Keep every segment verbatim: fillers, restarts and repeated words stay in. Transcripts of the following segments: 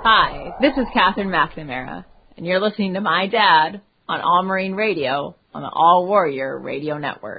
Hi, this is Catherine McNamara, and you're listening to my dad on All Marine Radio on the All Warrior Radio Network.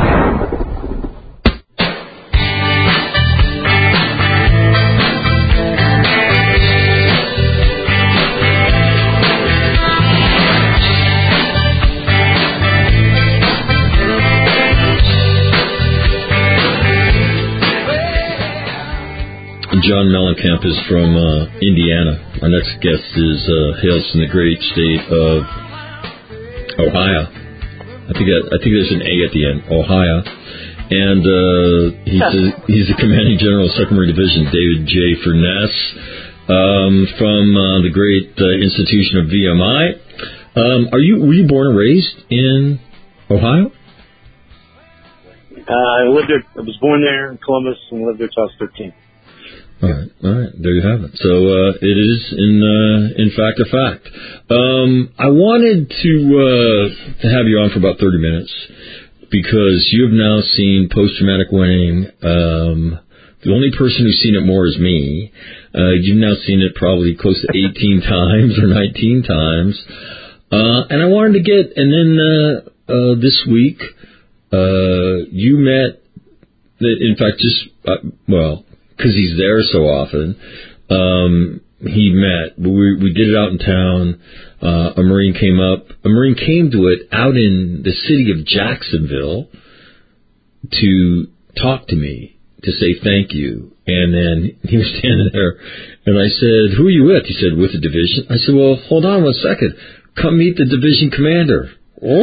John Mellencamp is from uh, Indiana. Our next guest is uh, hails from the great state of Ohio. I think that, I think there's an A at the end, Ohio. And uh, he's a, he's a commanding general of second Marine Division, David J. Furness, um, from uh, the great uh, institution of V M I. Um, are you were you born and raised in Ohio? Uh, I lived there. I was born there in Columbus and lived there till I was thirteen. All right, all right, there you have it. So uh, it is, in uh, in fact, a fact. Um, I wanted to uh, to have you on for about thirty minutes because you have now seen post-traumatic winning. Um, the only person who's seen it more is me. Uh, you've now seen it probably close to eighteen times or nineteen times. Uh, and I wanted to get, and then uh, uh, this week uh, you met, in fact, just, uh, well, because he's there so often, um, he met. We, we did it out in town. Uh, a Marine came up. A Marine came to it out in the city of Jacksonville to talk to me, to say thank you. And then he was standing there, and I said, who are you with? He said, with the division. I said, well, hold on one second. Come meet the division commander.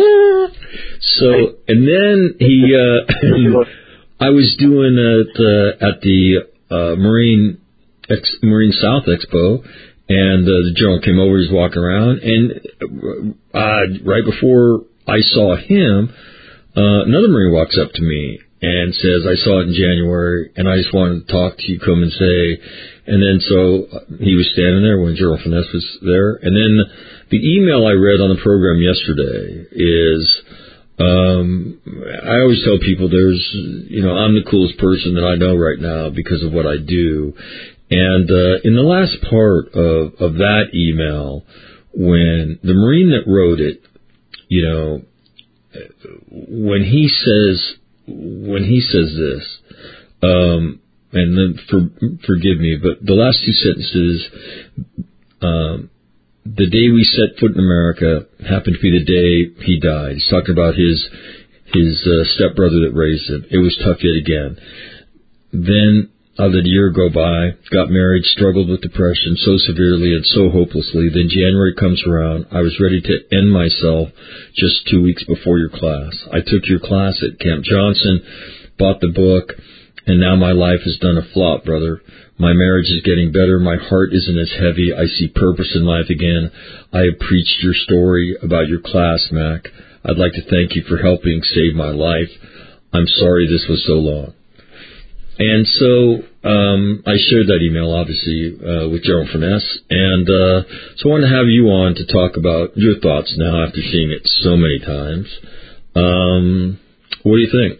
So, and then he, uh, I was doing it uh, at the Uh, Marine Ex, Marine South Expo, and uh, the general came over. He was walking around, and uh, right before I saw him, uh, another Marine walks up to me and says, "I saw it in January, and I just wanted to talk to you. Come and say." And then so he was standing there when General Furness was there, and then the email I read on the program yesterday is. Um, I always tell people there's, you know, I'm the coolest person that I know right now because of what I do. And, uh, in the last part of, of that email, when the Marine that wrote it, you know, when he says, when he says this, um, and then for, forgive me, but the last two sentences, um, the day we set foot in America happened to be the day he died. He's talking about his his uh, stepbrother that raised him. It was tough yet again. Then I let a year go by, got married, struggled with depression so severely and so hopelessly. Then January comes around. I was ready to end myself just two weeks before your class. I took your class at Camp Johnson, bought the book, and now my life has done a flop, brother. My marriage is getting better. My heart isn't as heavy. I see purpose in life again. I have preached your story about your class, Mac. I'd like to thank you for helping save my life. I'm sorry this was so long. And so um, I shared that email, obviously, uh, with General Furness. And uh, so I wanted to have you on to talk about your thoughts now after seeing it so many times. Um, what do you think?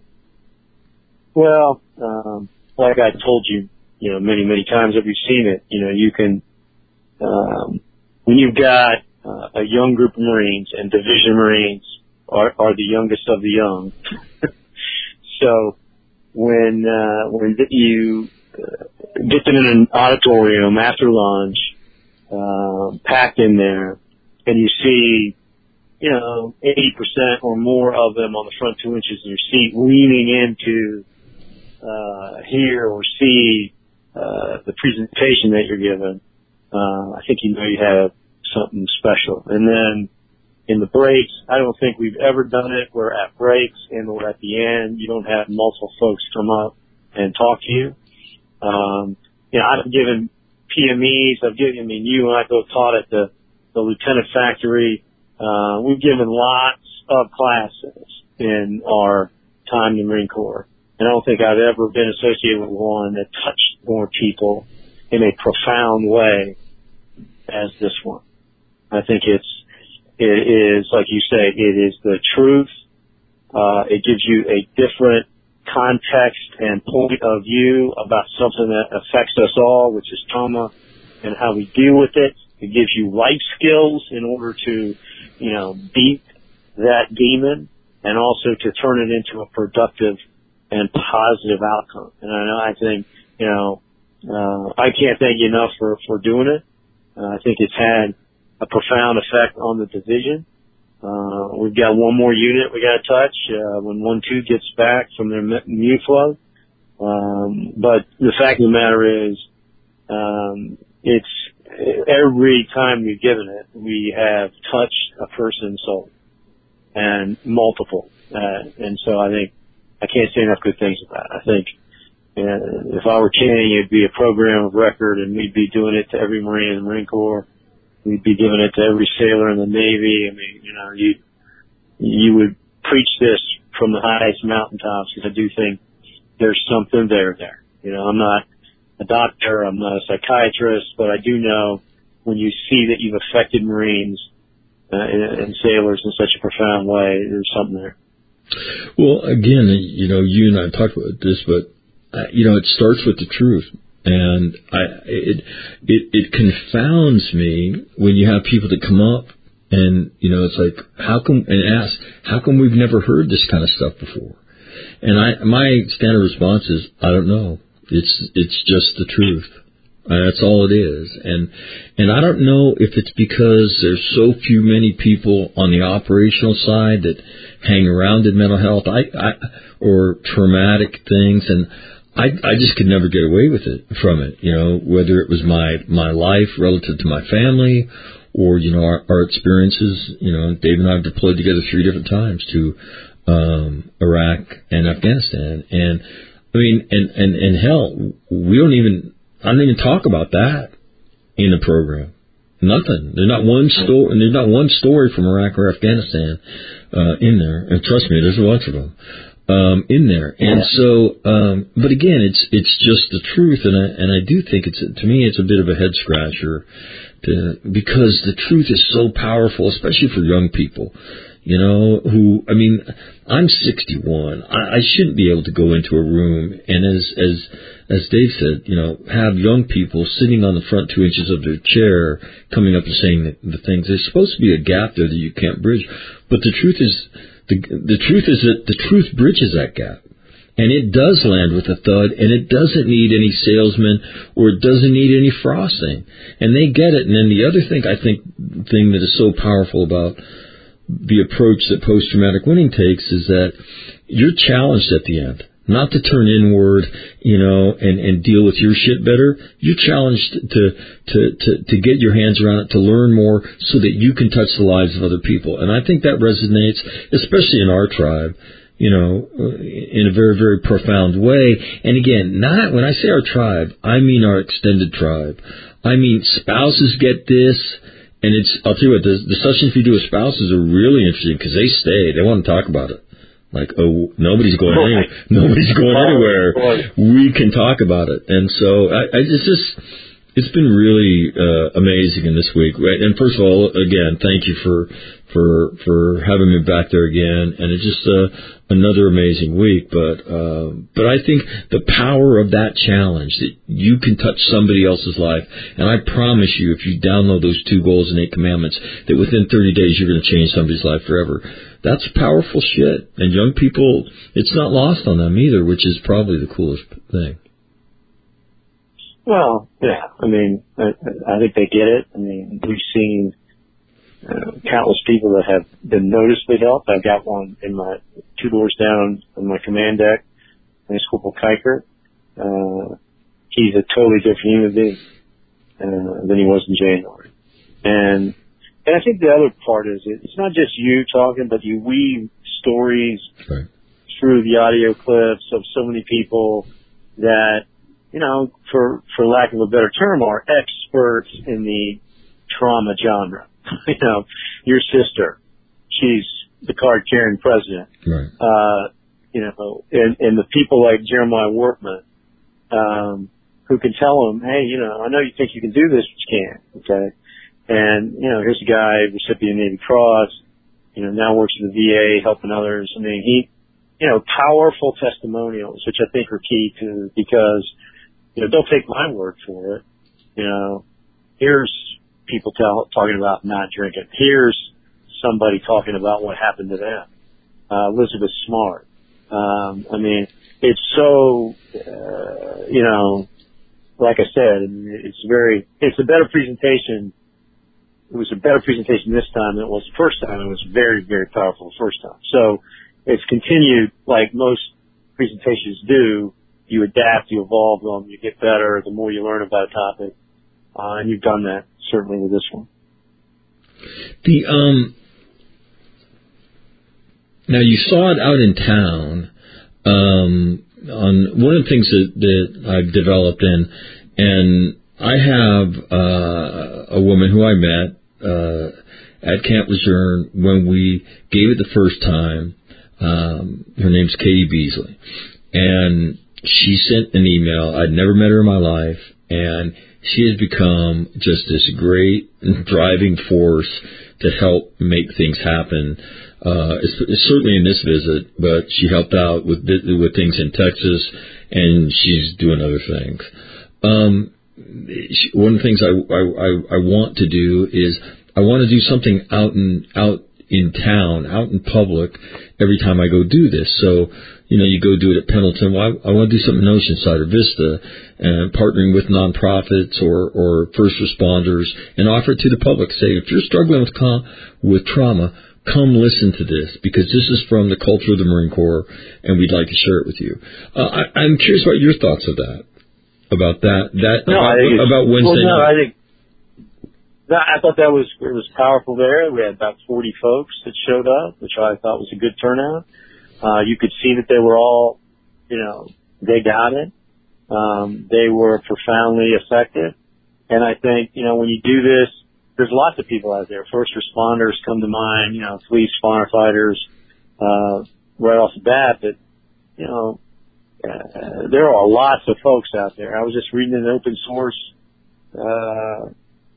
Well, um, like I told you, you know, many, many times that we've seen it, you know, you can, um, when you've got uh, a young group of Marines, and Division Marines are, are the youngest of the young. So when, uh, when you uh, get them in an auditorium after lunch, uh, packed in there, and you see, you know, eighty percent or more of them on the front two inches of your seat leaning into, uh, hear or see Uh, the presentation that you're given, uh, I think you know you have something special. And then in the breaks, I don't think we've ever done it where at breaks and or at the end, you don't have multiple folks come up and talk to you. Um, you know, I've given P M Es, I've given, I mean, you and I both taught at the, the Lieutenant Factory. Uh, we've given lots of classes in our time in the Marine Corps. And I don't think I've ever been associated with one that touched more people in a profound way as this one. I think it's, it is, like you say, it is the truth. Uh, it gives you a different context and point of view about something that affects us all, which is trauma. and how we deal with it. It gives you life skills in order to, you know, beat that demon and also to turn it into a productive and positive outcome. And I know, I think, you know, uh, I can't thank you enough for, for doing it. Uh, I think it's had a profound effect on the division. Uh, we've got one more unit we got to touch, uh, when one two gets back from their mute flow. Um, but the fact of the matter is, um, it's every time we've given it, we have touched a person's soul and multiple. Uh, and so I think I can't say enough good things about it. I think uh, if I were king, it'd be a program of record, and we'd be doing it to every Marine in the Marine Corps. We'd be giving it to every sailor in the Navy. I mean, you know, you you would preach this from the highest mountaintops, because I do think there's something there there. You know, I'm not a doctor, I'm not a psychiatrist, but I do know when you see that you've affected Marines uh, and, and sailors in such a profound way, there's something there. Well, again, you know, you and I talked about this, but uh, you know, it starts with the truth. And I, it, it, it confounds me when you have people that come up and, you know, it's like, how come, and ask, how come we've never heard this kind of stuff before? And I, my standard response is, I don't know. It's, it's just the truth. Uh, that's all it is. And, and I don't know if it's because there's so few many people on the operational side that hang around in mental health, I, I, or traumatic things. And I, I just could never get away with it from it, you know, whether it was my, my life relative to my family or, you know, our, our experiences. You know, Dave and I have deployed together three different times to, um, Iraq and Afghanistan. And I mean, and, and, and hell, we don't even, I don't even talk about that in the program. Nothing. There's not one story, and there's not one story from Iraq or Afghanistan, uh, in there. And trust me, there's a bunch of them. Um, in there. And so, um, but again, it's, it's just the truth. And I, and I do think it's, to me, it's a bit of a head scratcher to, because the truth is so powerful, especially for young people, you know, who, I mean, I'm sixty-one. I, I shouldn't be able to go into a room and as, as, as Dave said, you know, have young people sitting on the front two inches of their chair coming up and saying the, the things. There's supposed to be a gap there that you can't bridge. But the truth is, The, the truth is that the truth bridges that gap, and it does land with a thud, and it doesn't need any salesman, or it doesn't need any frosting, and they get it. And then the other thing I think thing that is so powerful about the approach that post-traumatic winning takes is that you're challenged at the end, not to turn inward, you know, and, and deal with your shit better. You're challenged to, to, to, to get your hands around it, to learn more so that you can touch the lives of other people. And I think that resonates, especially in our tribe, you know, in a very, very profound way. And again, not, when I say our tribe, I mean our extended tribe. I mean, spouses get this. And it's, I'll tell you what, the, the sessions we do with spouses are really interesting because they stay. They want to talk about it. Like, oh, nobody's going anywhere. Nobody's going anywhere. We can talk about it. And so I, I it's just, it's been really uh, amazing in this week. Right? And first of all, again, thank you for for for having me back there again. And it's just uh, another amazing week. But uh, but I think the power of that challenge, that you can touch somebody else's life. And I promise you, if you download those two goals and eight commandments, that within thirty days you're going to change somebody's life forever. That's powerful shit. And young people, it's not lost on them either, which is probably the coolest thing. Well, yeah. I mean, I, I think they get it. I mean, we've seen uh, countless people that have been noticeably helped. I've got one in my two doors down on my command deck, Vice Corporal Kiker. Uh, he's a totally different human being uh, than he was in January. And And I think the other part is it's not just you talking, but you weave stories right through the audio clips of so many people that, you know, for for lack of a better term, are experts in the trauma genre. You know, your sister, she's the card-carrying president. Right. Uh, you know, and, and the people like Jeremiah Workman, um, who can tell them, hey, you know, I know you think you can do this, but you can't, okay? And, you know, here's a guy, recipient of Navy Cross, you know, now works in the V A, helping others. I mean, he, you know, powerful testimonials, which I think are key to, because, you know, don't take my word for it. You know, here's people tell, talking about not drinking. Here's somebody talking about what happened to them. Uh, Elizabeth Smart. Um, I mean, it's so, uh, you know, like I said, it's very, it's a better presentation. It was a better presentation this time than it was the first time. It was very, very powerful the first time. So it's continued like most presentations do. You adapt, you evolve them, you get better the more you learn about a topic. Uh, and you've done that certainly with this one. The, um, now you saw it out in town, um, on one of the things that, that I've developed in, and I have, uh, a woman who I met, uh, at Camp Lejeune when we gave it the first time. Um, her name's Katie Beasley, and she sent an email. I'd never met her in my life, and she has become just this great driving force to help make things happen. Uh, it's, it's certainly in this visit, but she helped out with with things in Texas, and she's doing other things. Um, she, one of the things I, I, I want to do is I want to do something out in out in town, out in public, every time I go do this. So, you know, you go do it at Pendleton. Well, I, I want to do something in Oceanside or Vista, and partnering with nonprofits or, or first responders, and offer it to the public. Say, if you're struggling with com- with trauma, come listen to this, because this is from the culture of the Marine Corps, and we'd like to share it with you. Uh, I, I'm curious about your thoughts of that, about that, that no, about, about Wednesday well, no, night. I think I thought that was it was powerful there. We had about forty folks that showed up, which I thought was a good turnout. Uh, you could see that they were all, you know, they got it. Um, they were profoundly affected. And I think, you know, when you do this, there's lots of people out there. First responders come to mind, you know, police, firefighters, uh, right off the bat. But, you know, uh, there are lots of folks out there. I was just reading an open source, uh,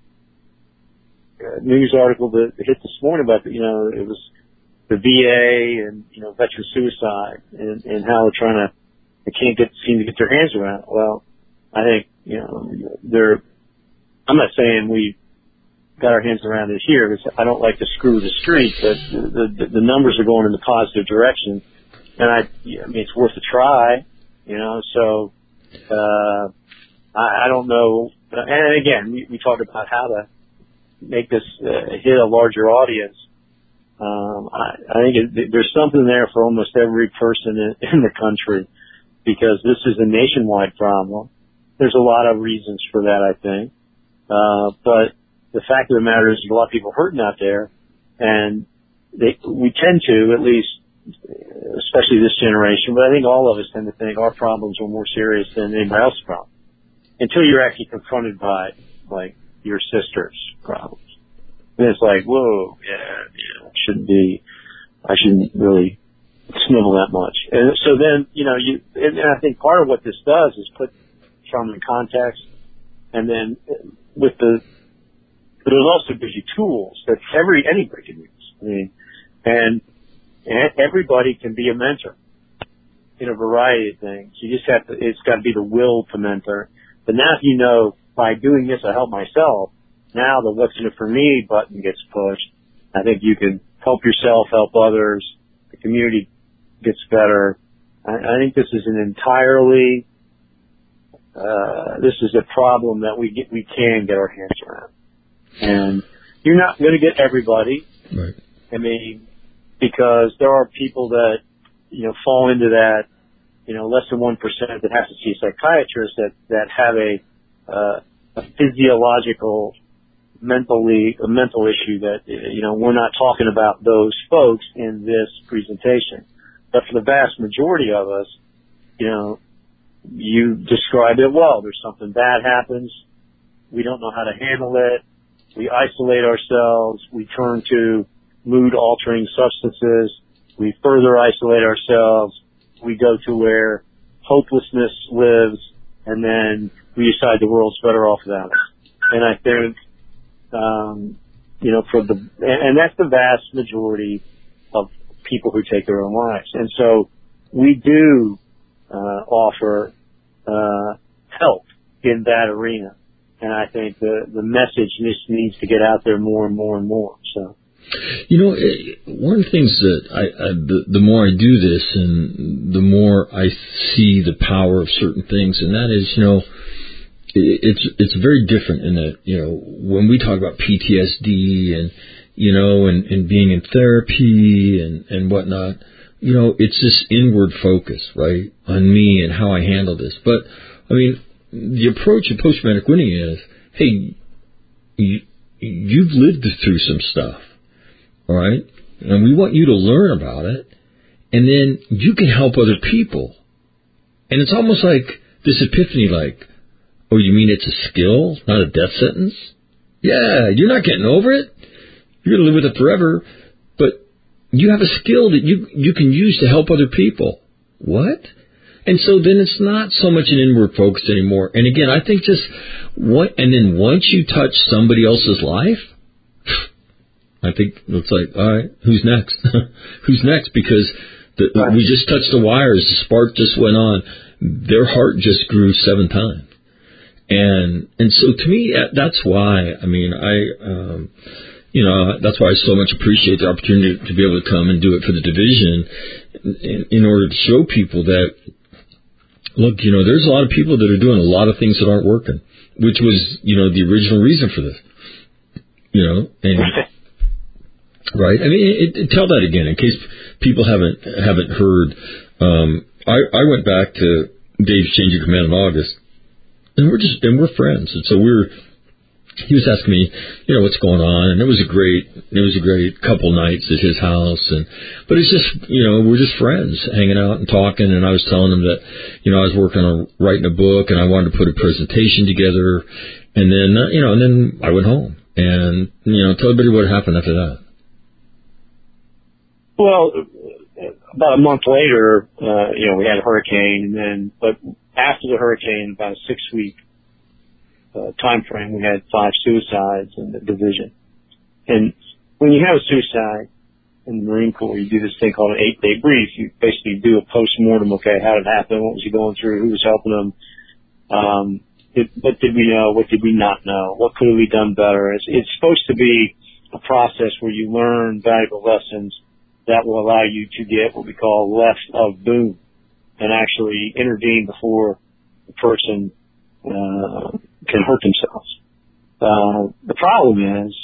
news article that hit this morning about, you know, it was the V A and, you know, veteran suicide and, and how they're trying to, they can't get, seem to get their hands around it. Well, I think, you know, they're, I'm not saying we got our hands around it here, because I don't like to screw the street, but the, the, the numbers are going in the positive direction. And I, I mean, it's worth a try, you know, so, uh, I, I don't know. And again, we, we talked about how to make this uh, hit a larger audience. Um, I, I think it, there's something there for almost every person in, in the country, because this is a nationwide problem. There's a lot of reasons for that, I think. Uh, but the fact of the matter is there's a lot of people hurting out there, and they, we tend to, at least, especially this generation, but I think all of us tend to think our problems are more serious than anybody else's problem, until you're actually confronted by, like, your sister's problems. And it's like, whoa, yeah, yeah, it shouldn't be, I shouldn't really snivel that much. And so then, you know, you, and I think part of what this does is put trauma in context, and then with the, but it also gives you tools that every, anybody can use. I mean, and, and everybody can be a mentor in a variety of things. You just have to, it's got to be the will to mentor. But now if you know, by doing this, I help myself, now the what's in it for me button gets pushed. I think you can help yourself, help others. The community gets better. I, I think this is an entirely, uh, this is a problem that we get, we can get our hands around. And you're not going to get everybody. Right. I mean, because there are people that, you know, fall into that, you know, less than one percent that have to see a psychiatrist that, that have a, uh, a physiological, mentally, a mental issue that, you know, we're not talking about those folks in this presentation. But for the vast majority of us, you know, you described it well. There's something bad happens. We don't know how to handle it. We isolate ourselves. We turn to mood altering substances. We further isolate ourselves. We go to where hopelessness lives, and then we decide the world's better off without us. And I think, um, you know, for the, and that's the vast majority of people who take their own lives. And so we do, uh, offer, uh, help in that arena. And I think the, the message just needs to get out there more and more and more. So, you know, one of the things that I, I the, the more I do this and the more I see the power of certain things, and that is, you know, it's it's very different in that, you know, when we talk about P T S D and, you know, and, and being in therapy and, and whatnot, you know, it's this inward focus, right, on me and how I handle this. But, I mean, the approach of post-traumatic winning is, hey, you, you've lived through some stuff, all right? And we want you to learn about it, and then you can help other people. And it's almost like this epiphany, like, oh, you mean it's a skill, not a death sentence? Yeah, you're not getting over it. You're going to live with it forever, but you have a skill that you you can use to help other people. What? And so then it's not so much an inward focus anymore. And again, I think just what, and then once you touch somebody else's life, I think it's like, all right, who's next? Who's next? Because the, right. we just touched the wires, the spark just went on. Their heart just grew seven times. And and so to me, that's why, I mean, I, um, you know, that's why I so much appreciate the opportunity to be able to come and do it for the division in, in order to show people that, look, you know, there's a lot of people that are doing a lot of things that aren't working, which was, you know, the original reason for this, you know, and, right? I mean, it, it, tell that again in case people haven't, haven't heard. Um, I, I went back to Dave's Change of Command in August, and we're just, and we're friends. And so we're, he was asking me, you know, what's going on, and it was a great, it was a great couple nights at his house, and but it's just, you know, we're just friends hanging out and talking, and I was telling him that, you know, I was working on writing a book, and I wanted to put a presentation together, and then, uh, you know, and then I went home, and you know, tell everybody what happened after that. Well, about a month later, uh, you know, we had a hurricane, and then, but after the hurricane, about a six week Uh, time frame, we had five suicides in the division. And when you have a suicide in the Marine Corps, you do this thing called an eight-day brief. You basically do a post-mortem. Okay, how did it happen? What was he going through? Who was helping him? Um, it, what did we know? What did we not know? What could have we done better? It's, it's supposed to be a process where you learn valuable lessons that will allow you to get what we call left of boom and actually intervene before the person uh, can hurt themselves. Uh, the problem is,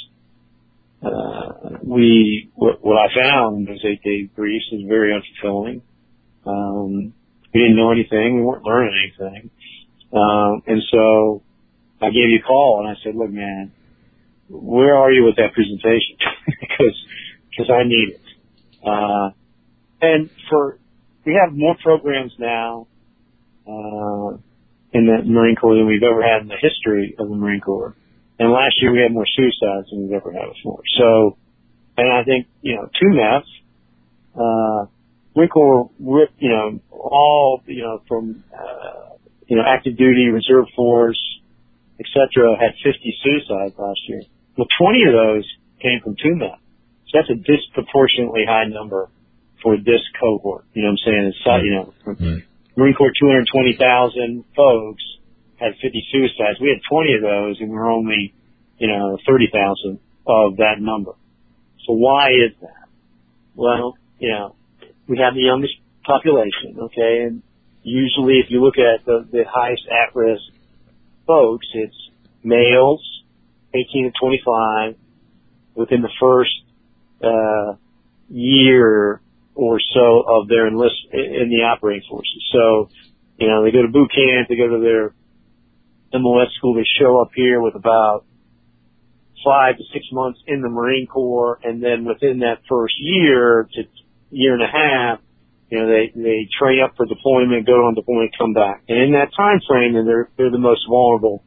uh, we, what, what I found in those eight day briefs is very unfulfilling. Um, we didn't know anything. We weren't learning anything. Um, and so I gave you a call and I said, look, man, where are you with that presentation? because, because I need it. Uh, and for, we have more programs now, uh, in the Marine Corps than we've ever had in the history of the Marine Corps. And last year we had more suicides than we've ever had before. So, and I think, you know, two M E F, uh, Marine Corps, you know, all, you know, from, uh, you know, active duty, reserve force, et cetera, had fifty suicides last year. Well, twenty of those came from two M E F. So that's a disproportionately high number for this cohort. You know what I'm saying? It's, you know, mm-hmm. Marine Corps, two hundred twenty thousand folks had fifty suicides. We had twenty of those, and we were only, you know, thirty thousand of that number. So why is that? Well, you know, we have the youngest population, okay, and usually if you look at the, the highest at-risk folks, it's males, eighteen to twenty-five, within the first uh year or so of their enlist in the operating forces. So, you know, they go to boot camp, they go to their M O S school, they show up here with about five to six months in the Marine Corps, and then within that first year to year and a half, you know, they, they train up for deployment, go on deployment, come back. And in that time frame, and they're, they're the most vulnerable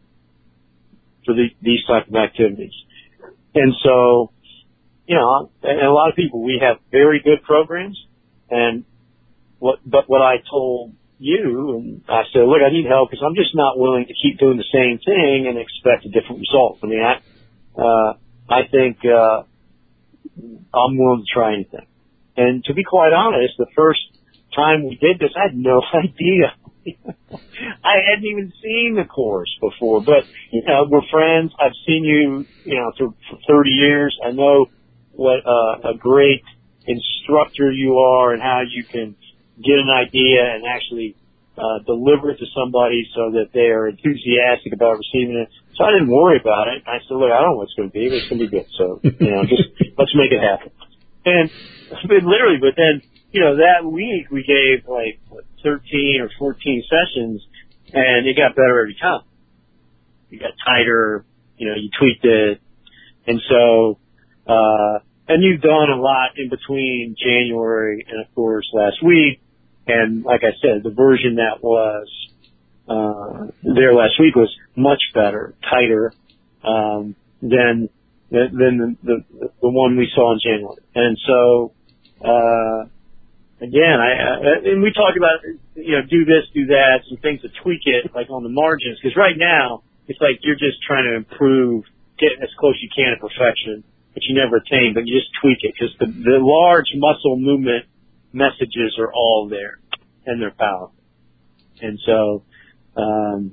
for the, these type of activities. And so, you know, and a lot of people, we have very good programs, and what, but what I told you, and I said, look, I need help because I'm just not willing to keep doing the same thing and expect a different result. I mean, I, uh, I think, uh, I'm willing to try anything. And to be quite honest, the first time we did this, I had no idea I hadn't even seen the course before, but, you know, we're friends. I've seen you, you know, for, for thirty years. I know what uh, a great instructor you are and how you can get an idea and actually uh, deliver it to somebody so that they are enthusiastic about receiving it. So I didn't worry about it. I said, look, I don't know what it's going to be, but it's going to be good. So, you know, just let's make it happen. And but literally, but then, you know, that week we gave like thirteen or fourteen sessions, and it got better every time. You got tighter, you know, you tweaked it. And so, uh, and you've done a lot in between January and, of course, last week. And like I said, the version that was uh there last week was much better, tighter, um, than than the, the the one we saw in January. And so, uh, again, I, I and we talked about, you know, do this, do that, some things to tweak it, like on the margins, because right now it's like you're just trying to improve, get as close as you can to perfection, but you never attain, but you just tweak it because the the large muscle movement messages are all there, and they're powerful. And so, um,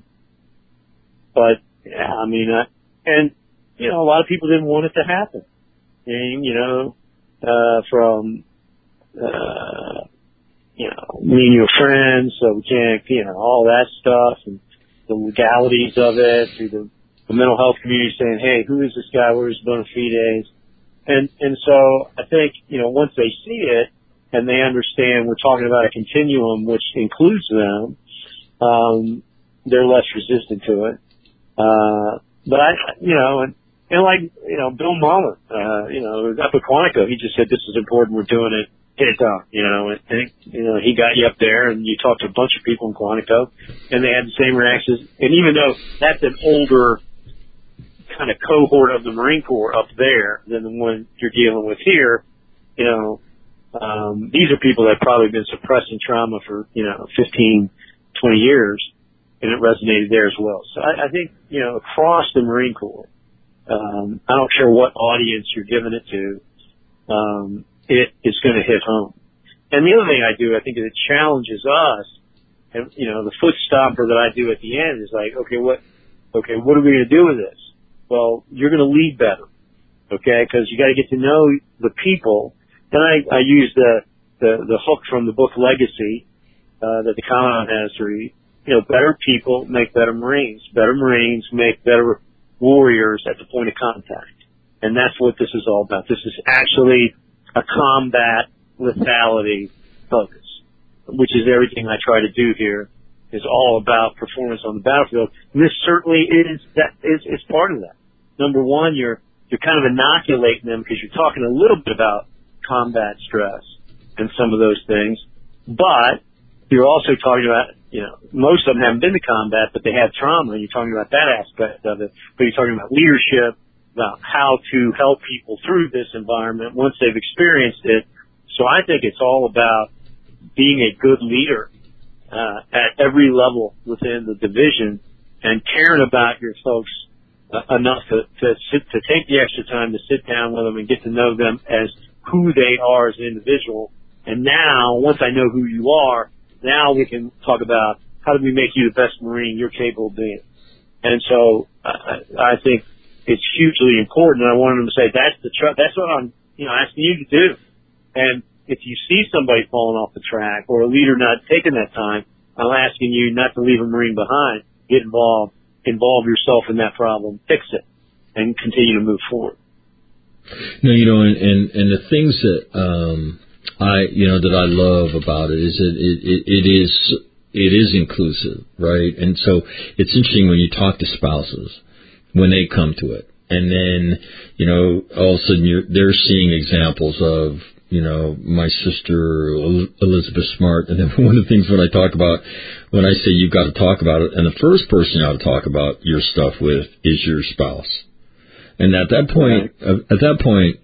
but yeah, I mean, uh, and you know, a lot of people didn't want it to happen. And, you know, uh, from, uh, you know, me and your friends, so we can't, you know, all that stuff and the legalities of it, through the, the mental health community saying, hey, who is this guy? Where's bona fides? And, and so I think, you know, once they see it and they understand we're talking about a continuum which includes them, um, they're less resistant to it. Uh, but I, you know, and, and like, you know, Bill Mahler, uh, you know, up at Quantico, he just said, this is important, we're doing it, get it done, you know, and, and, you know, he got you up there and you talked to a bunch of people in Quantico and they had the same reactions. And even though that's an older kind of cohort of the Marine Corps up there than the one you're dealing with here, you know, um, these are people that have probably been suppressing trauma for, you know, fifteen, twenty years, and it resonated there as well. So I, I think, you know, across the Marine Corps, um, I don't care what audience you're giving it to, um, it is going to hit home. And the other thing I do, I think it challenges us, and, you know, the foot stopper that I do at the end is like, okay, what, okay, what are we going to do with this? Well, you're going to lead better, okay, because you got to get to know the people. Then I, I use the, the, the hook from the book Legacy, uh, that the Commandant has to read. You know, better people make better Marines. Better Marines make better warriors at the point of contact. And that's what this is all about. This is actually a combat lethality focus, which is everything I try to do here, is all about performance on the battlefield. And this certainly is that is, is part of that. Number one, you're you're kind of inoculating them because you're talking a little bit about combat stress and some of those things, but you're also talking about, you know, most of them haven't been to combat, but they have trauma, and you're talking about that aspect of it. But you're talking about leadership, about how to help people through this environment once they've experienced it. So I think it's all about being a good leader uh, at every level within the division and caring about your folks uh, enough to to, sit, to take the extra time to sit down with them and get to know them as who they are as an individual. And now, once I know who you are, now we can talk about how do we make you the best Marine you're capable of being. And so uh, I think it's hugely important. And I wanted them to say that's the tr- that's what I'm, you know, asking you to do. And if you see somebody falling off the track or a leader not taking that time, I'm asking you not to leave a Marine behind. Get involved, involve yourself in that problem, fix it, and continue to move forward. No, you know, and and, and the things that um, I, you know, that I love about it is that it, it, it is it is inclusive, right? And so it's interesting when you talk to spouses when they come to it, and then, you know, all of a sudden you're they're seeing examples of, you know, my sister Elizabeth Smart, and then one of the things when I talk about when I say you've got to talk about it, and the first person you ought to talk about your stuff with is your spouse. And at that point, at that point,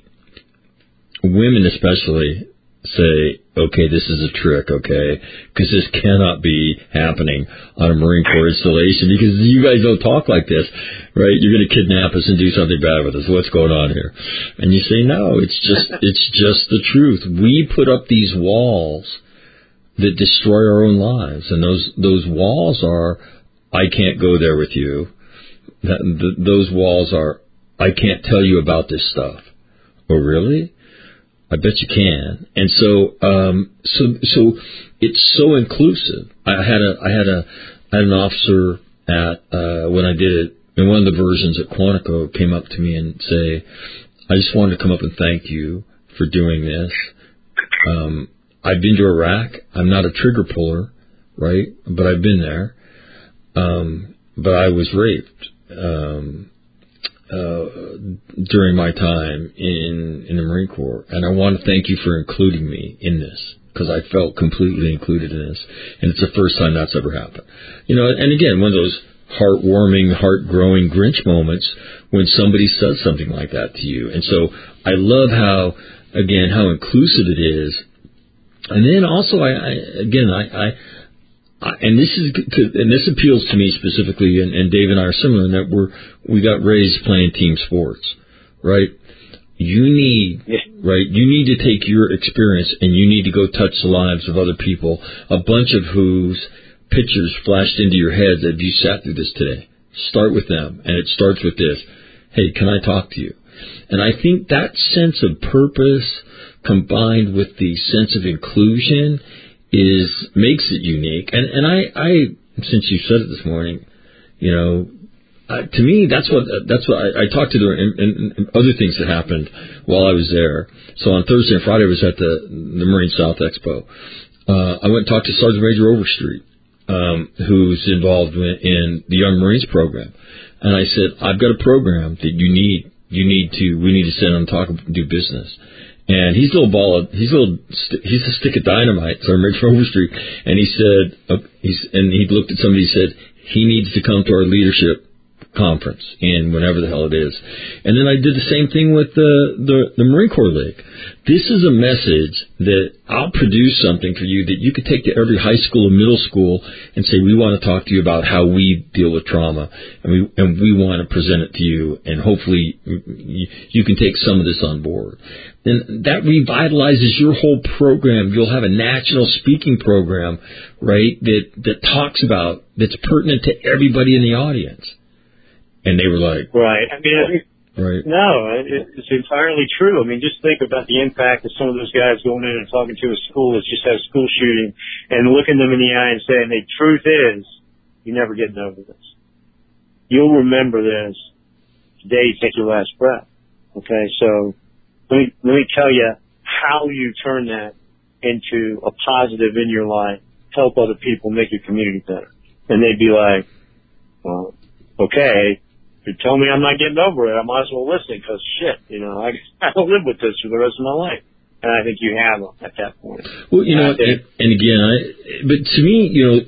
women especially say, okay, this is a trick, okay, because this cannot be happening on a Marine Corps installation because you guys don't talk like this, right? You're going to kidnap us and do something bad with us. What's going on here? And you say, no, it's just, it's just the truth. We put up these walls that destroy our own lives. And those those walls are, I can't go there with you. That, th- those walls are, I can't tell you about this stuff. Oh, really? I bet you can. And so, um, so, so it's so inclusive. I had a, I had a, I had an officer at, uh, when I did it, in one of the versions at Quantico, came up to me and say, I just wanted to come up and thank you for doing this. Um, I've been to Iraq. I'm not a trigger puller, right? But I've been there. Um, but I was raped, um, uh, during my time in, in the Marine Corps. And I want to thank you for including me in this, because I felt completely included in this. And it's the first time that's ever happened. You know, and again, one of those heartwarming, heart-growing Grinch moments when somebody says something like that to you. And so I love how, again, how inclusive it is. And then also, I, I again, I, I, I, and this is, and this appeals to me specifically, and, and Dave and I are similar in that we're, we got raised playing team sports, right? You need, right, you need to take your experience and you need to go touch the lives of other people, a bunch of whose pictures flashed into your head that you sat through this today. Start with them, and it starts with this. Hey, can I talk to you? And I think that sense of purpose combined with the sense of inclusion is makes it unique. And and I, I since you said it this morning, you know, uh, to me that's what that's what I, I talked to the and, and, and other things that happened while I was there. So on Thursday and Friday I was at the the Marine South Expo. Uh, I went and talked to Sergeant Major Overstreet, um, who's involved in the Young Marines program, and I said, I've got a program that you need. You need to. We need to sit down and talk and do business. And he's a little ball of, he's a little, he's a stick of dynamite, Sergeant Major Overstreet. And he said, uh, he's, and he looked at somebody and said, he needs to come to our leadership conference in whenever the hell it is. And then I did the same thing with the, the, the Marine Corps League. This is a message that I'll produce something for you that you could take to every high school and middle school and say, we want to talk to you about how we deal with trauma, and we, and we want to present it to you, and hopefully you, you can take some of this on board. And that revitalizes your whole program. You'll have a national speaking program, right, that, that talks about, that's pertinent to everybody in the audience. And they were like, right. I mean, right. No, it's entirely true. I mean, just think about the impact of some of those guys going in and talking to a school that's just had a school shooting and looking them in the eye and saying, the truth is, you're never getting over this. You'll remember this the day you take your last breath. Okay, so let me, let me tell you how you turn that into a positive in your life, help other people, make your community better. And they'd be like, well, okay, if you tell me I'm not getting over it, I might as well listen, because shit, you know, I I'll live with this for the rest of my life. And I think you have them at that point. Well, you know, and, and again, I, but to me, you know,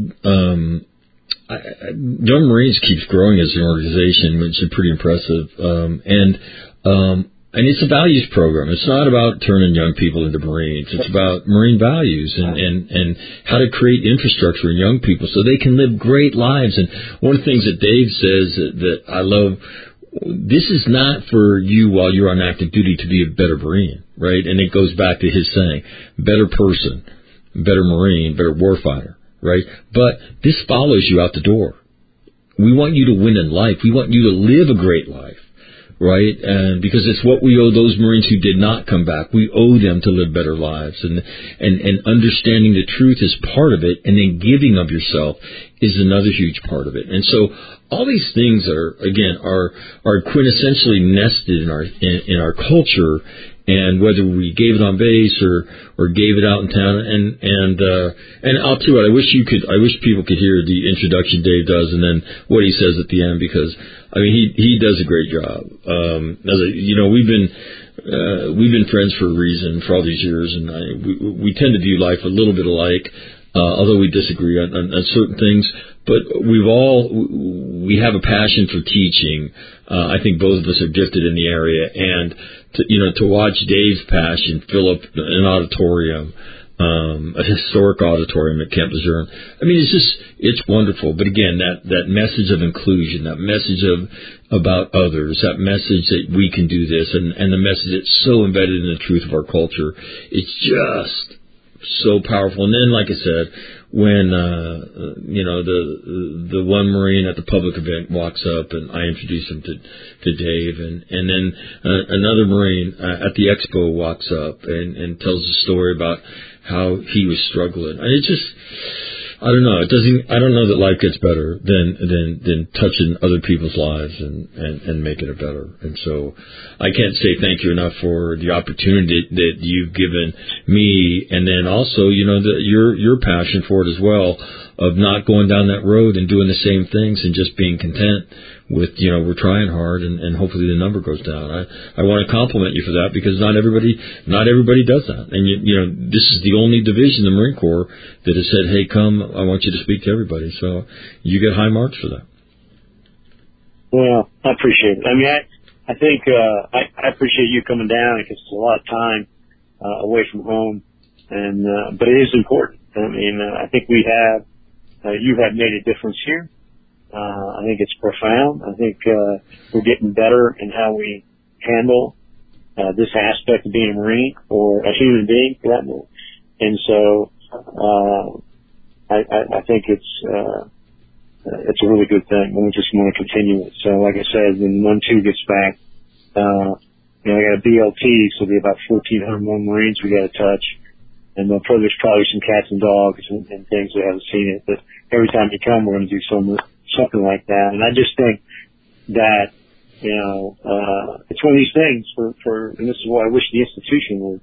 um, I, I, Young Marines keeps growing as an organization, which is pretty impressive. Um, and, um, and it's a values program. It's not about turning young people into Marines. It's about Marine values and, and, and how to create infrastructure in young people so they can live great lives. And one of the things that Dave says that, that I love, this is not for you while you're on active duty to be a better Marine, right? And it goes back to his saying, better person, better Marine, better warfighter, right? But this follows you out the door. We want you to win in life. We want you to live a great life. Right, and because it's what we owe those Marines who did not come back. We owe them to live better lives, and and and understanding the truth is part of it, and then giving of yourself is another huge part of it. And so all these things are again are are quintessentially nested in our in, in our culture. And whether we gave it on base or, or gave it out in town, and and uh, and I'll tell you what, I wish you could, I wish people could hear the introduction Dave does, and then what he says at the end, because I mean he he does a great job. Um, as a, you know, we've been uh, we've been friends for a reason for all these years, and I, we we tend to view life a little bit alike, uh, although we disagree on, on, on certain things. But we've all we have a passion for teaching. Uh, I think both of us are gifted in the area, and to, you know, to watch Dave's passion fill up an auditorium, um, a historic auditorium at Camp Lejeune. I mean, it's just it's wonderful. But again, that that message of inclusion, that message of about others, that message that we can do this, and and the message that's so embedded in the truth of our culture, it's just so powerful. And then, like I said, when uh, you know the the one Marine at the public event walks up and I introduce him to to Dave, and and then uh, another Marine uh, at the expo walks up and, and tells a story about how he was struggling. And it just, I don't know. It doesn't. I don't know that life gets better than than than touching other people's lives and, and, and making it better. And so, I can't say thank you enough for the opportunity that you've given me, and then also, you know, the, your your passion for it as well, of not going down that road and doing the same things and just being content with, you know, we're trying hard and, and hopefully the number goes down. I, I want to compliment you for that, because not everybody, not everybody does that. And you, you know, this is the only division, the Marine Corps, that has said, hey, come, I want you to speak to everybody. So you get high marks for that. Well, I appreciate it. I mean, I, I think, uh, I, I appreciate you coming down, because it's a lot of time, uh, away from home. And, uh, but it is important. I mean, uh, I think we have, uh, you have made a difference here. Uh, I think it's profound. I think, uh, we're getting better in how we handle, uh, this aspect of being a Marine or a human being for that matter. And so, uh, I, I, I think it's, uh, it's a really good thing. And we just want to continue it. So like I said, when one two gets back, uh, you know, I got a B L T, so there'll be about fourteen hundred more Marines we got to touch. And there'll probably, there's probably some cats and dogs and, and things we haven't seen it. But every time you come, we're going to do some, something like that. And I just think that, you know, uh, it's one of these things for, for, and this is why I wish the institution would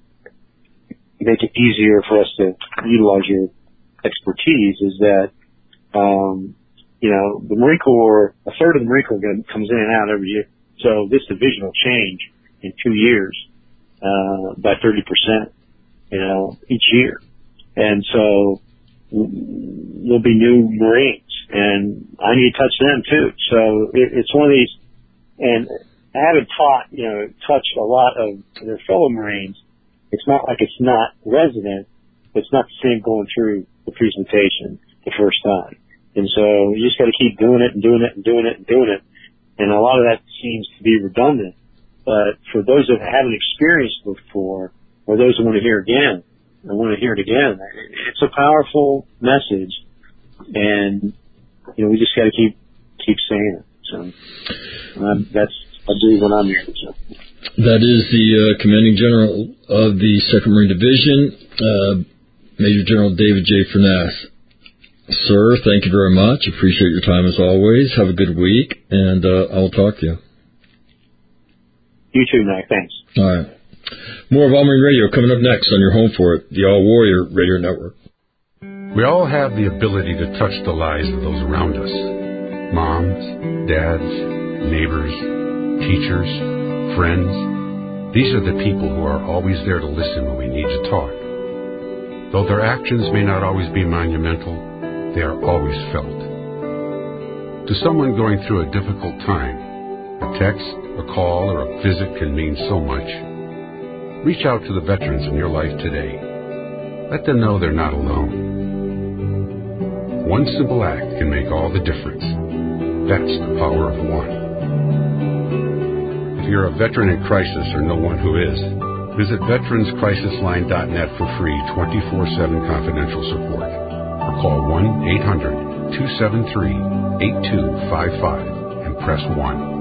make it easier for us to utilize your expertise, is that, um, you know, the Marine Corps, a third of the Marine Corps comes in and out every year. So this division will change in two years, uh, by thirty percent, you know, each year. And so there'll be new Marines, and I need to touch them too. So it, it's one of these, and I haven't taught, you know, touched a lot of their fellow Marines. It's not like it's not resident, but it's not the same going through the presentation the first time. And so you just got to keep doing it and doing it and doing it and doing it. And a lot of that seems to be redundant. But for those that haven't experienced before, or those who want to hear again, and want to hear it again, it's a powerful message. And, you know, we just got to keep, keep saying it. So um, that's, I do what I'm here. So. That is the uh, Commanding General of the second Marine Division, uh, Major General David J. Furness. Sir, thank you very much. Appreciate your time as always. Have a good week, and uh, I'll talk to you. You too, Mac. Thanks. All right. More of All Marine Radio coming up next on your home for it, the All Warrior Radio Network. We all have the ability to touch the lives of those around us. Moms, dads, neighbors, teachers, friends. These are the people who are always there to listen when we need to talk. Though their actions may not always be monumental, they are always felt. To someone going through a difficult time, a text, a call, or a visit can mean so much. Reach out to the veterans in your life today. Let them know they're not alone. One simple act can make all the difference. That's the power of one. If you're a veteran in crisis or know one who is, visit veterans crisis line dot net for free twenty-four seven confidential support. Or call one eight hundred two seven three eight two five five and press one.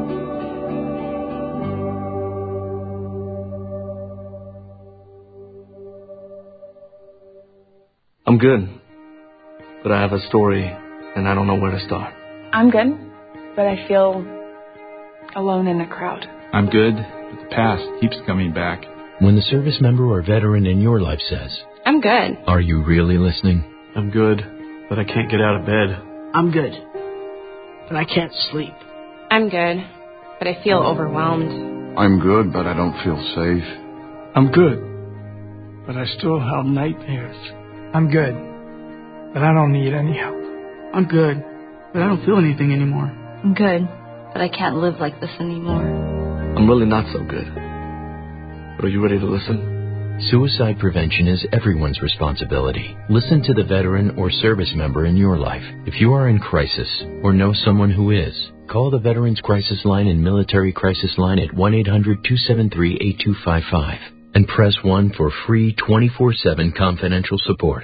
I'm good, but I have a story and I don't know where to start. I'm good, but I feel alone in the crowd. I'm good, but the past keeps coming back. When the service member or veteran in your life says, I'm good. Are you really listening? I'm good, but I can't get out of bed. I'm good, but I can't sleep. I'm good, but I feel overwhelmed. I'm good, but I don't feel safe. I'm good, but I still have nightmares. I'm good, but I don't need any help. I'm good, but I don't feel anything anymore. I'm good, but I can't live like this anymore. I'm really not so good. But are you ready to listen? Suicide prevention is everyone's responsibility. Listen to the veteran or service member in your life. If you are in crisis or know someone who is, call the Veterans Crisis Line and Military Crisis Line at one eight hundred two seven three eight two five five. and press one for free twenty-four seven confidential support.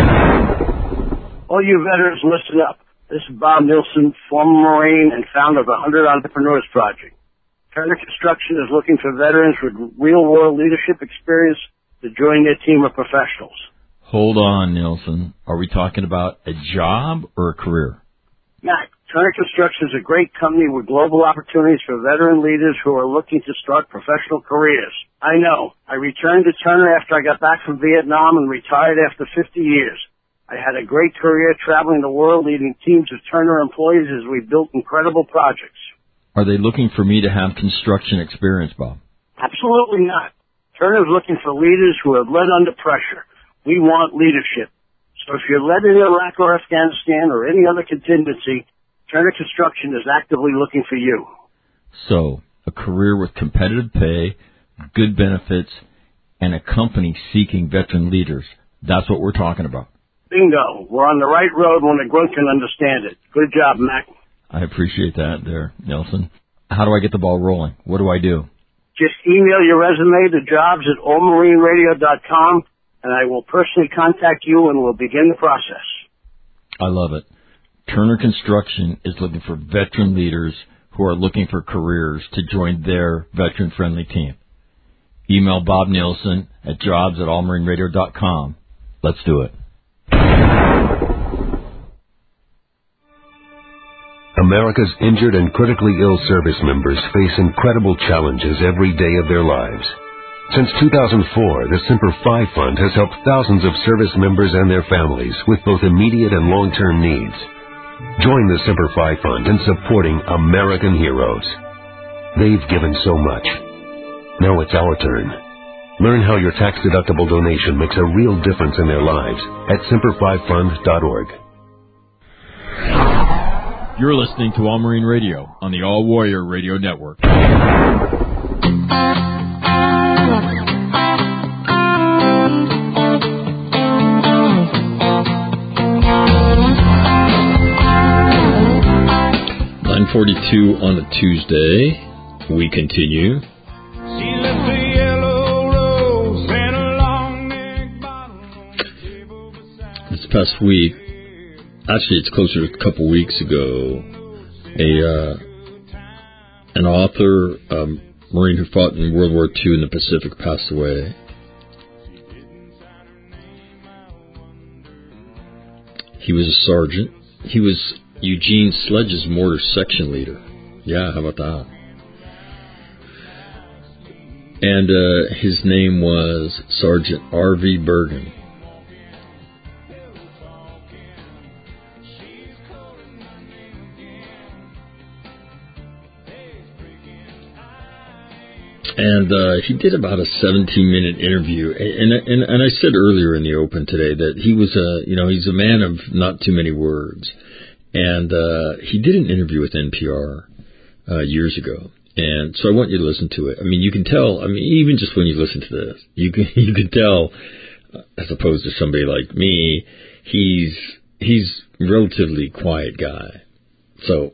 All you veterans, listen up. This is Bob Nilsson, former Marine and founder of the one hundred Entrepreneurs Project. Turner Construction is looking for veterans with real-world leadership experience to join their team of professionals. Hold on, Nilsson. Are we talking about a job or a career? Mac, Turner Construction is a great company with global opportunities for veteran leaders who are looking to start professional careers. I know. I returned to Turner after I got back from Vietnam and retired after fifty years. I had a great career traveling the world leading teams of Turner employees as we built incredible projects. Are they looking for me to have construction experience, Bob? Absolutely not. Turner is looking for leaders who have led under pressure. We want leadership. So if you're led in Iraq or Afghanistan or any other contingency, Turner Construction is actively looking for you. So, a career with competitive pay, good benefits, and a company seeking veteran leaders. That's what we're talking about. Bingo. We're on the right road when a grunt can understand it. Good job, Mac. I appreciate that there, Nelson. How do I get the ball rolling? What do I do? Just email your resume to jobs at all marine radio dot com, and I will personally contact you and we'll begin the process. I love it. Turner Construction is looking for veteran leaders who are looking for careers to join their veteran-friendly team. Email Bob Nilsson at jobs at all marine radio dot com. Let's do it. America's injured and critically ill service members face incredible challenges every day of their lives. Since two thousand four, the Semper Fi Fund has helped thousands of service members and their families with both immediate and long-term needs. Join the Semper Fi Fund in supporting American heroes. They've given so much. Now it's our turn. Learn how your tax-deductible donation makes a real difference in their lives at semper fi fund dot org. You're listening to All Marine Radio on the All Warrior Radio Network. nine forty-two on a Tuesday. We continue. This past week, actually it's closer to a couple weeks ago, a uh, an author, um, Marine who fought in World War Two in the Pacific, passed away. He was a sergeant. He was Eugene Sledge's mortar section leader. Yeah, how about that? And uh, his name was Sergeant R V Bergen. And uh, he did about a seventeen-minute interview, and, and and I said earlier in the open today that he was a, you know, he's a man of not too many words, and uh, he did an interview with N P R uh, years ago, and so I want you to listen to it. I mean, you can tell. I mean, even just when you listen to this, you can you can tell, as opposed to somebody like me, he's he's a relatively quiet guy. So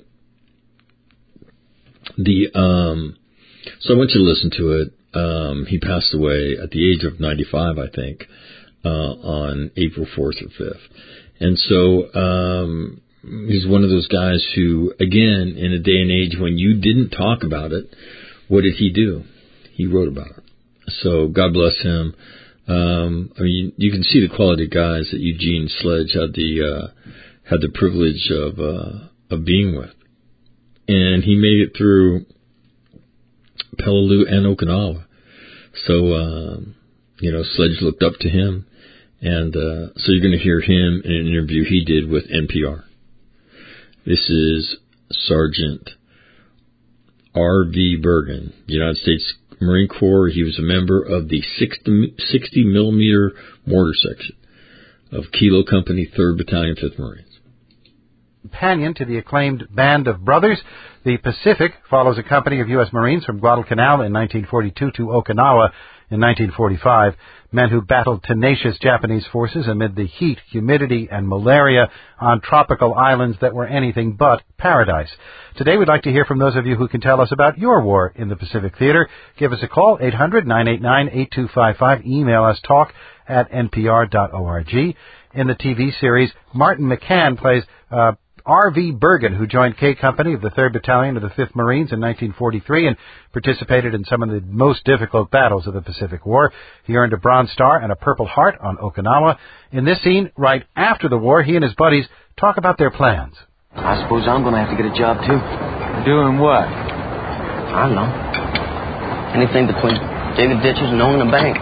the um. So I want you to listen to it. Um, he passed away at the age of ninety-five, I think, uh, on April fourth or fifth. And so um, he's one of those guys who, again, in a day and age when you didn't talk about it, what did he do? He wrote about it. So God bless him. Um, I mean, you can see the quality of guys that Eugene Sledge had the uh, had the privilege of uh, of being with, and he made it through Peleliu and Okinawa. So, um, you know, Sledge looked up to him. And uh, so you're going to hear him in an interview he did with N P R. This is Sergeant R V Bergen, United States Marine Corps. He was a member of the sixty millimeter mortar section of Kilo Company, third Battalion, fifth Marines. Companion to the acclaimed Band of Brothers, the Pacific follows a company of U S Marines from Guadalcanal in nineteen forty-two to Okinawa In nineteen forty-five, men who battled tenacious Japanese forces amid the heat, humidity, and malaria on tropical islands that were anything but paradise. Today we'd like to hear from those of you who can tell us about your war in the Pacific Theater. Give us a call, eight hundred, nine eight nine, eight two five five. Email us, talk at n p r dot org. In the T V series, Martin McCann plays uh, R V Bergen, who joined K Company of the third Battalion of the fifth Marines in nineteen forty-three and participated in some of the most difficult battles of the Pacific War. He earned a Bronze Star and a Purple Heart on Okinawa. In this scene, right after the war, he and his buddies talk about their plans. I suppose I'm going to have to get a job, too. Doing what? I don't know. Anything between digging ditches and owning a bank.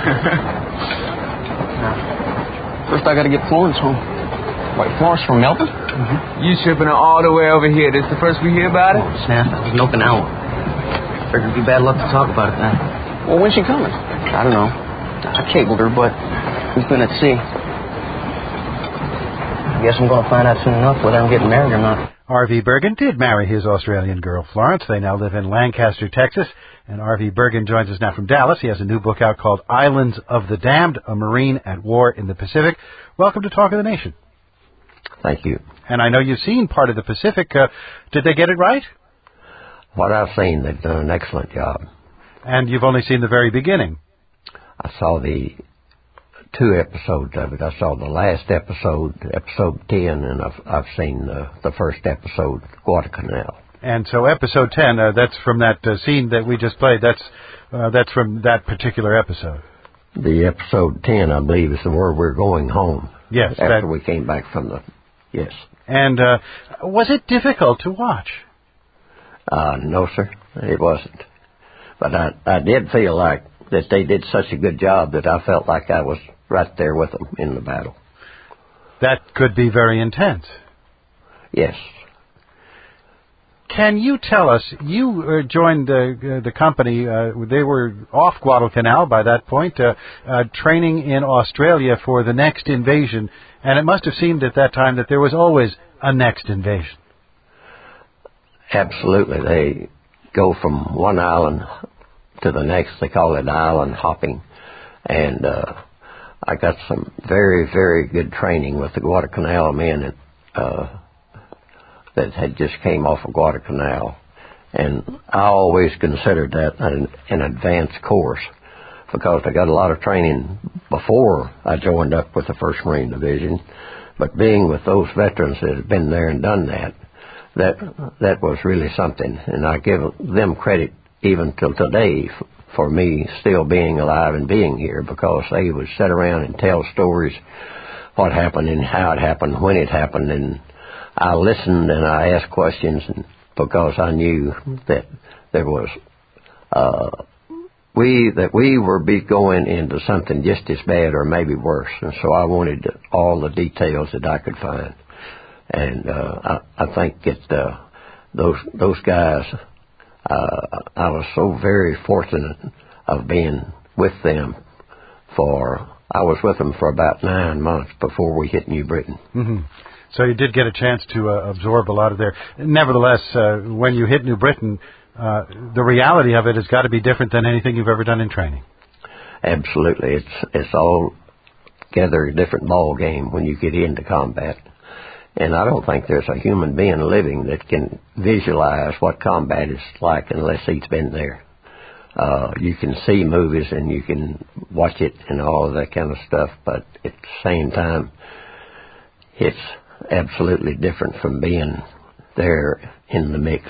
First, I got to get Florence home. Wait, Florence from Melbourne? Mm-hmm. You shipping her all the way over here. This the first we hear about it? Oh, snap. That was in Okinawa. Figured it'd be bad luck to talk about it then. Well, when's she coming? I don't know. I cabled her, but we've been at sea. I guess I'm going to find out soon enough whether I'm getting married or not. R V Bergen did marry his Australian girl, Florence. They now live in Lancaster, Texas. And R V Bergen joins us now from Dallas. He has a new book out called Islands of the Damned, a Marine at War in the Pacific. Welcome to Talk of the Nation. Thank you. And I know you've seen part of the Pacific. Uh, did they get it right? What I've seen, they've done an excellent job. And you've only seen the very beginning. I saw the two episodes of it. I saw the last episode, episode ten, and I've, I've seen the, the first episode, Guadalcanal. And so episode ten, uh, that's from that uh, scene that we just played. That's uh, that's from that particular episode. The episode ten, I believe, is the word we're going home. Yes. After that... we came back from the... Yes. And uh, was it difficult to watch? Uh, no, sir. It wasn't. But I, I did feel like that they did such a good job that I felt like I was right there with them in the battle. That could be very intense. Yes. Can you tell us, you uh, joined the, uh, the company, uh, they were off Guadalcanal by that point, uh, uh, training in Australia for the next invasion, and it must have seemed at that time that there was always a next invasion. Absolutely. They go from one island to the next. They call it island hopping. And uh, I got some very, very good training with the Guadalcanal men uh, that had just came off of Guadalcanal. And I always considered that an, an advanced course because I got a lot of training before I joined up with the first Marine Division. But being with those veterans that had been there and done that, that that was really something. And I give them credit even till today f- for me still being alive and being here, because they would sit around and tell stories, what happened and how it happened, when it happened, and I listened and I asked questions, and because I knew that there was uh, we that we were be going into something just as bad or maybe worse, and so I wanted all the details that I could find. And uh, I, I think that uh, those those guys, uh, I was so very fortunate of being with them for, I was with them for about nine months before we hit New Britain. Mm-hmm. So you did get a chance to uh, absorb a lot of their, nevertheless, uh, when you hit New Britain, uh, the reality of it has got to be different than anything you've ever done in training. Absolutely. It's, it's all together a different ball game when you get into combat. And I don't think there's a human being living that can visualize what combat is like unless he's been there. Uh, you can see movies and you can watch it and all of that kind of stuff, but at the same time, it's absolutely different from being there in the mix.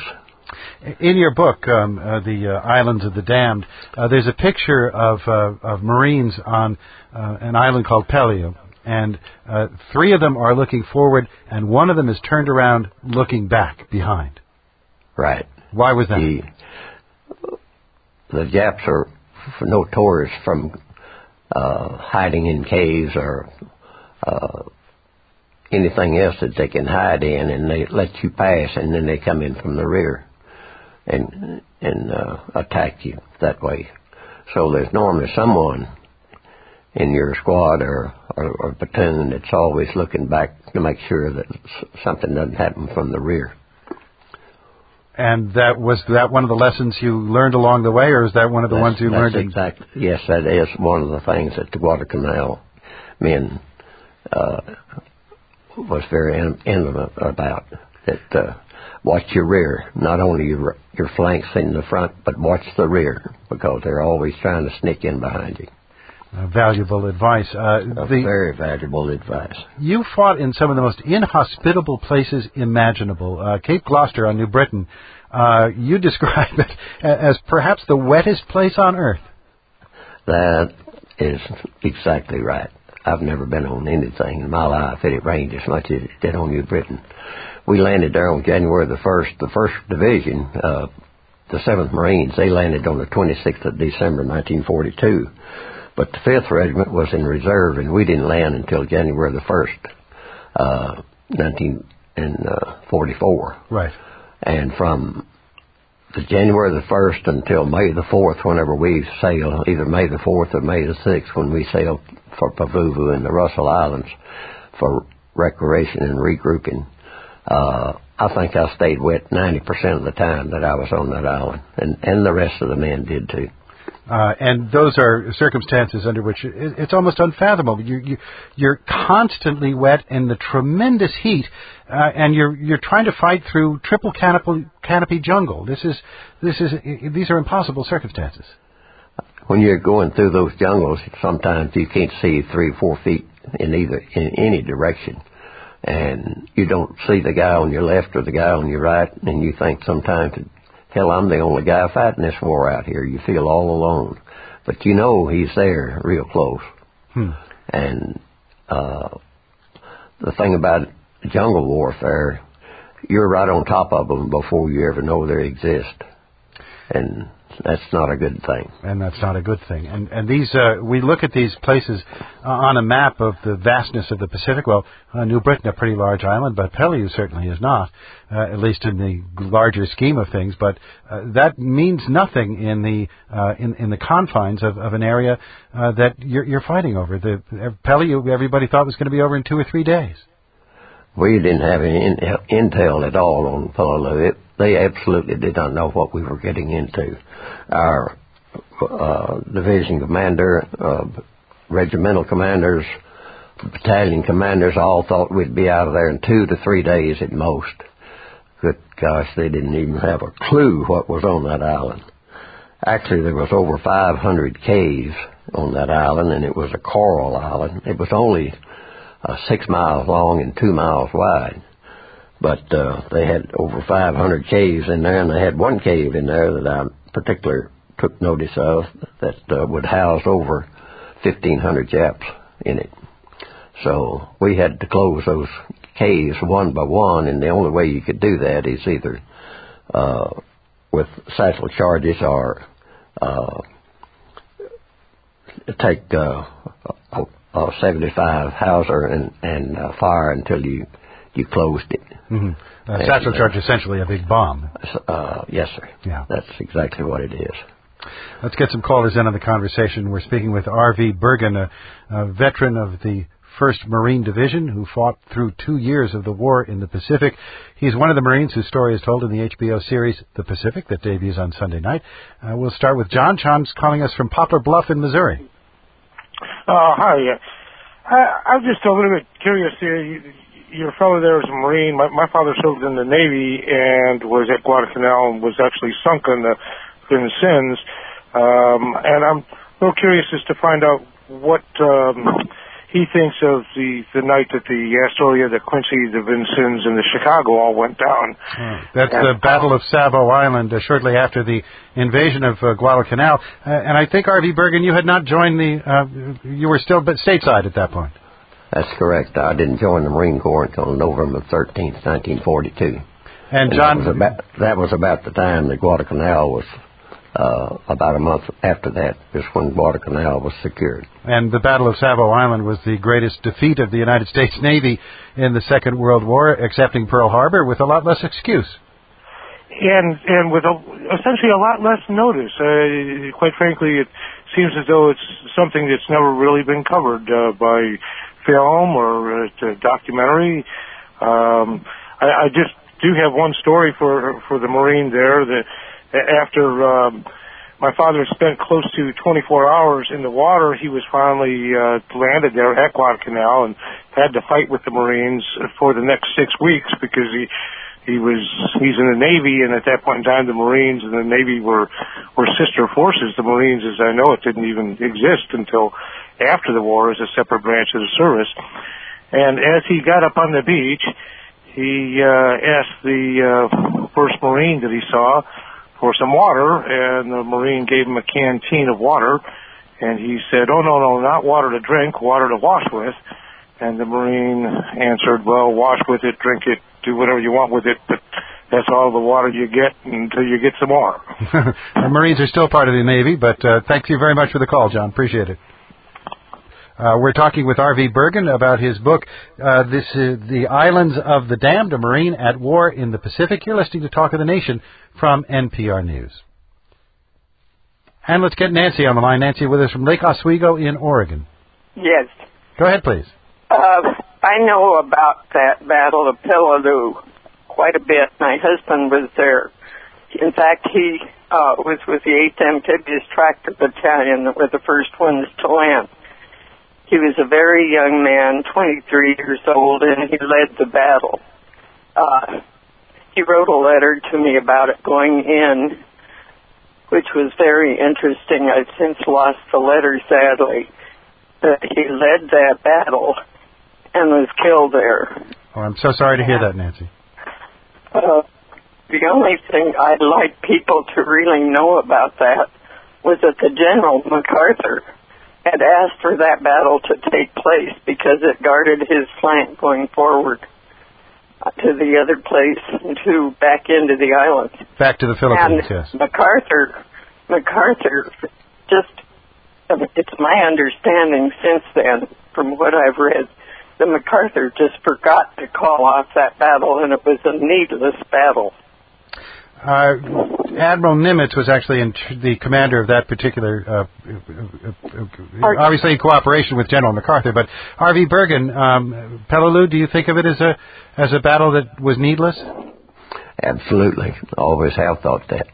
In your book, um, uh, The uh, Islands of the Damned, uh, there's a picture of, uh, of Marines on uh, an island called Pelio. And uh, three of them are looking forward, and one of them is turned around looking back behind. Right. Why was that? The, the Japs are notorious from uh, hiding in caves or uh, anything else that they can hide in, and they let you pass, and then they come in from the rear and and uh, attack you that way. So there's normally someone in your squad or, or, or platoon that's always looking back to make sure that something doesn't happen from the rear. And that was that one of the lessons you learned along the way, or is that one of the that's, ones you that's learned? Exactly. Yes, that is one of the things that the Guadalcanal men uh, was very in, intimate about. That uh, watch your rear, not only your your flanks in the front, but watch the rear, because they're always trying to sneak in behind you. Uh, valuable advice. Uh, the, very valuable advice. You fought in some of the most inhospitable places imaginable. Uh, Cape Gloucester on New Britain, uh, you describe it as perhaps the wettest place on earth. That is exactly right. I've never been on anything in my life that it rained as much as it did on New Britain. We landed there on January the first. The first Division, uh, the seventh Marines, they landed on the twenty-sixth of December, nineteen forty-two. But the fifth Regiment was in reserve, and we didn't land until January the first, uh, nineteen forty-four. Right. And from the January the first until May the fourth, whenever we sailed, either May the fourth or May the sixth, when we sailed for Pavuvu and the Russell Islands for recreation and regrouping, uh, I think I stayed wet ninety percent of the time that I was on that island, and, and the rest of the men did too. Uh, and those are circumstances under which it, it's almost unfathomable. You, you, you're constantly wet in the tremendous heat, uh, and you're you're trying to fight through triple canopy, canopy jungle. This is this is these are impossible circumstances. When you're going through those jungles, sometimes you can't see three or four feet in either in any direction, and you don't see the guy on your left or the guy on your right, and you think sometimes, hell, I'm the only guy fighting this war out here. You feel all alone. But you know he's there real close. Hmm. And uh, the thing about jungle warfare, you're right on top of them before you ever know they exist. And that's not a good thing. And that's not a good thing. And and these uh, we look at these places uh, on a map of the vastness of the Pacific. Well, uh, New Britain, a pretty large island, but Peleliu certainly is not, uh, at least in the larger scheme of things. But uh, that means nothing in the uh, in in the confines of, of an area uh, that you're, you're fighting over. The Peleliu, everybody thought was going to be over in two or three days. We didn't have any in, intel at all on Peleliu. It, they absolutely did not know what we were getting into. Our uh, division commander, uh, regimental commanders, battalion commanders all thought we'd be out of there in two to three days at most. Good gosh, they didn't even have a clue what was on that island. Actually, there was over five hundred caves on that island, and it was a coral island. It was only uh, six miles long and two miles wide. But uh, they had over five hundred caves in there, and they had one cave in there that I particularly took notice of that uh, would house over fifteen hundred Japs in it. So we had to close those caves one by one, and the only way you could do that is either uh, with satchel charges or uh, take uh, a, a seventy-five Hauser and, and uh, fire until you you closed it. Mm-hmm. Uh, satchel charge, uh, essentially a big bomb. Uh, yes, sir. Yeah. That's exactly what it is. Let's get some callers in on the conversation. We're speaking with R V Bergen, a, a veteran of the first Marine Division who fought through two years of the war in the Pacific. He's one of the Marines whose story is told in the H B O series The Pacific that debuts on Sunday night. Uh, we'll start with John. John's calling us from Poplar Bluff in Missouri. Uh, hi. I, I'm just a little bit curious here. You, Your fellow there was a Marine. My, my father served in the Navy and was at Guadalcanal and was actually sunk in the Vincennes. Um, and I'm a little curious as to find out what um, he thinks of the, the night that the Astoria, the Quincy, the Vincennes, and the Chicago all went down. Oh, that's and, the Battle of Savo Island uh, shortly after the invasion of uh, Guadalcanal. Uh, and I think, R V Bergen, you had not joined the, uh, you were still stateside at that point. That's correct. I didn't join the Marine Corps until November thirteenth, nineteen forty-two. And, and John... That was, about, that was about the time that Guadalcanal was, uh, about a month after that, is when Guadalcanal was secured. And the Battle of Savo Island was the greatest defeat of the United States Navy in the Second World War, excepting Pearl Harbor, with a lot less excuse. And and with a, essentially a lot less notice. Uh, quite frankly, it seems as though it's something that's never really been covered uh, by film or uh, documentary. Um, I, I just do have one story for for the Marine there. That after um, my father spent close to twenty-four hours in the water, he was finally uh, landed there at Guadalcanal and had to fight with the Marines for the next six weeks because he he was he's in the Navy, and at that point in time, the Marines and the Navy were were sister forces. The Marines, as I know it, didn't even exist until after the war as a separate branch of the service. And as he got up on the beach, he uh, asked the uh, first Marine that he saw for some water, and the Marine gave him a canteen of water, and he said, "Oh, no, no, not water to drink, water to wash with." And the Marine answered, "Well, wash with it, drink it, do whatever you want with it, but that's all the water you get until you get some more." The Marines are still part of the Navy, but uh, thank you very much for the call, John. Appreciate it. Uh, we're talking with R V Bergen about his book, uh, this is The Islands of the Damned, a Marine at War in the Pacific. You're listening to Talk of the Nation from N P R News. And let's get Nancy on the line. Nancy with us from Lake Oswego in Oregon. Yes. Go ahead, please. Uh, I know about that Battle of Peleliu quite a bit. My husband was there. In fact, he uh, was with the eighth Amphibious Tractor Battalion that were the first ones to land. He was a very young man, twenty-three years old, and he led the battle. Uh, he wrote a letter to me about it going in, which was very interesting. I've since lost the letter, sadly. But he led that battle and was killed there. Oh, I'm so sorry to hear that, Nancy. Uh, the only thing I'd like people to really know about that was that the General MacArthur had asked for that battle to take place because it guarded his flank going forward to the other place and to back into the islands. Back to the Philippines, and yes. MacArthur, MacArthur just, it's my understanding since then, from what I've read, that MacArthur just forgot to call off that battle, and it was a needless battle. Uh, Admiral Nimitz was actually in tr- the commander of that particular, uh, uh, uh, obviously in cooperation with General MacArthur. But R V Bergen, um, Peleliu, do you think of it as a as a battle that was needless? Absolutely, always have thought that.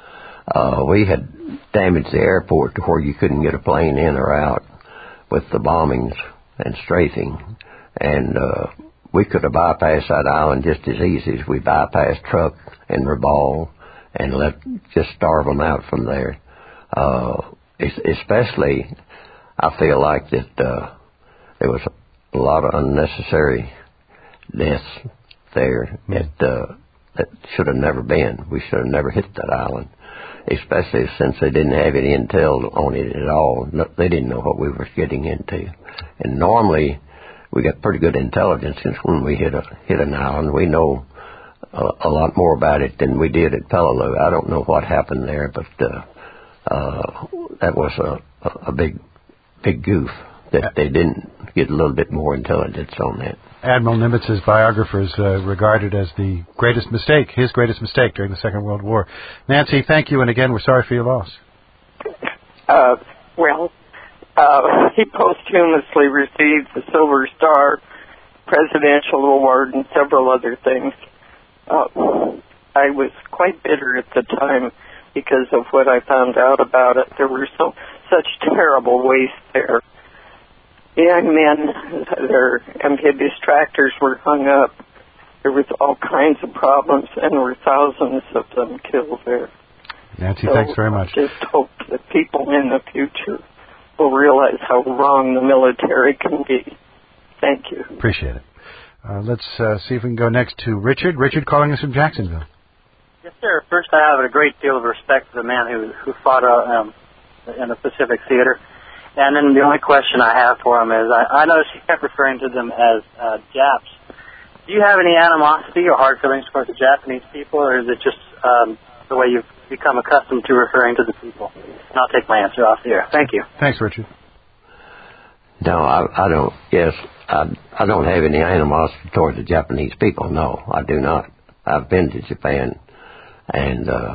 Uh, we had damaged the airport to where you couldn't get a plane in or out with the bombings and strafing, and uh, we could have bypassed that island just as easy as we bypassed Truk and Rabaul and let just starve them out from there. Uh, especially, I feel like that uh, there was a lot of unnecessary deaths there that uh, that should have never been. We should have never hit that island, especially since they didn't have any intel on it at all. No, they didn't know what we were getting into. And normally, we got pretty good intelligence since when we hit a hit an island. We know a, a lot more about it than we did at Peleliu. I don't know what happened there, but uh, uh, that was a, a, a big big goof that they didn't get a little bit more intelligence on that. Admiral Nimitz's biographers uh, regarded as the greatest mistake, his greatest mistake during the Second World War. Nancy, thank you, and again, we're sorry for your loss. Uh, well, uh, he posthumously received the Silver Star Presidential Award and several other things. Uh, I was quite bitter at the time because of what I found out about it. There were so such terrible waste there. Young men, their amphibious tractors were hung up. There was all kinds of problems, and there were thousands of them killed there. Nancy, so thanks very much. I just hope that people in the future will realize how wrong the military can be. Thank you. Appreciate it. Uh, let's uh, see if we can go next to Richard. Richard calling us from Jacksonville. Yes, sir. First, I have a great deal of respect for the man who, who fought uh, um, in the Pacific Theater. And then the only question I have for him is, I, I noticed he kept referring to them as uh, Japs. Do you have any animosity or hard feelings towards the Japanese people, or is it just um, the way you've become accustomed to referring to the people? And I'll take my answer off the air. Thank you. Thanks, Richard. No, I, I don't. Yes, I, I don't have any animosity towards the Japanese people. No, I do not. I've been to Japan, and uh,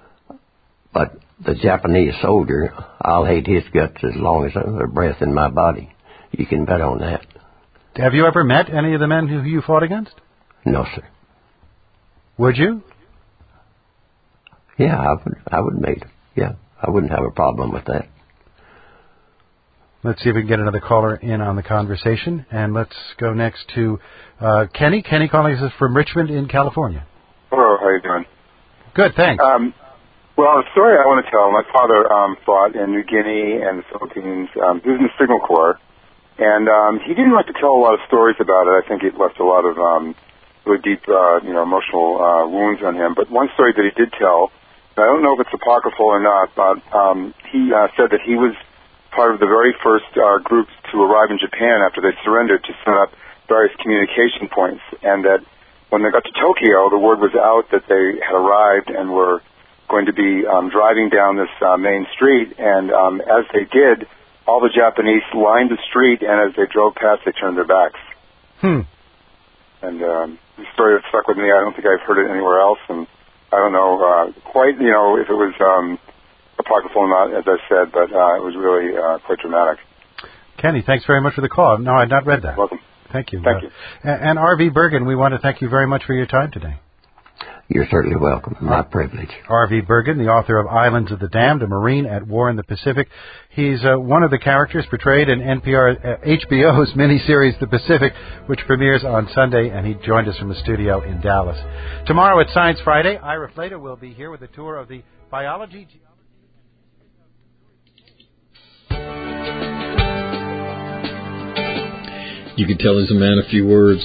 but the Japanese soldier, I'll hate his guts as long as there's a breath in my body. You can bet on that. Have you ever met any of the men who you fought against? No, sir. Would you? Yeah, I would. I would make. Yeah, I wouldn't have a problem with that. Let's see if we can get another caller in on the conversation, and let's go next to uh, Kenny. Kenny calling us from Richmond in California. Hello, how you doing? Good, thanks. Um, well, the story I want to tell, my father um, fought in New Guinea and the Philippines. Um, he was in the Signal Corps, and um, he didn't like to tell a lot of stories about it. I think it left a lot of um, really deep, uh, you know, emotional uh, wounds on him. But one story that he did tell, I don't know if it's apocryphal or not, but um, he uh, said that he was part of the very first uh, groups to arrive in Japan after they surrendered to set up various communication points, and that when they got to Tokyo, the word was out that they had arrived and were going to be um, driving down this uh, main street, and um, as they did, all the Japanese lined the street, and as they drove past, they turned their backs. Hmm. And um, the story that stuck with me, I don't think I've heard it anywhere else, and I don't know uh, quite, you know, if it was um, apocryphal or not, as I said, but uh, it was really uh, quite dramatic. Kenny, thanks very much for the call. No, I'd not read that. Welcome. Thank you. Thank uh, you. And, and R V Bergen, we want to thank you very much for your time today. You're certainly welcome. My privilege. R V Bergen, the author of Islands of the Damned, a Marine at War in the Pacific. He's uh, one of the characters portrayed in N P R, uh, H B O's miniseries The Pacific, which premieres on Sunday, and he joined us from the studio in Dallas. Tomorrow at Science Friday, Ira Flata will be here with a tour of the biology... You can tell he's a man of few words.